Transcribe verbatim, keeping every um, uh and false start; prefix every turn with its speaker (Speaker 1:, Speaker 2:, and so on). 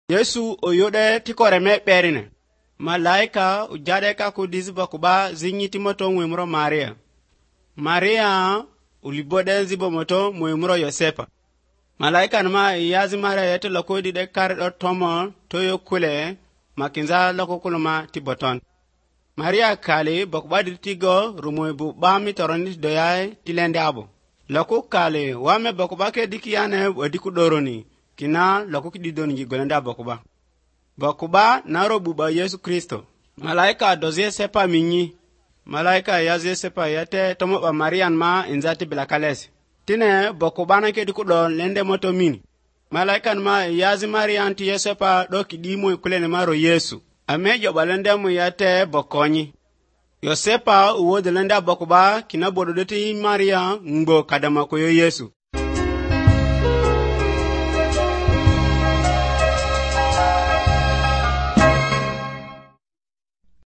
Speaker 1: Yesu oyode tikore me perine. Malaika ujade ka kudizi bakuba zinyiti moto mwemuro Maria. Maria ulibode zibo moto mwemuro Yosepa. Malaika nama yazi Maria yeto lakodi de karido tomo toyo kule makinza lako kuluma tiboton. Maria kali bakuba dirtigo rumwebu bami toroni doyae tilende abo. Lako kali wame bakuba ke dikiyane wadiku doroni. Kina lako kididoni golenda bakuba. Bakuba naro buba Yesu Kristo. Malaika dozie sepa minyi. Malaika yazie sepa yate tomo ba Marian ma inzati bilakalesi. Tine bakuba na kedi kudo lende moto mini. Malaika ma yazi Marian ti yesepa do kidimo kulene maro Yesu. Amejo balende mu yate bokonyi. Yosepa uwo de lenda bakuba kina bododeti Maria ngbo kadama koyo Yesu.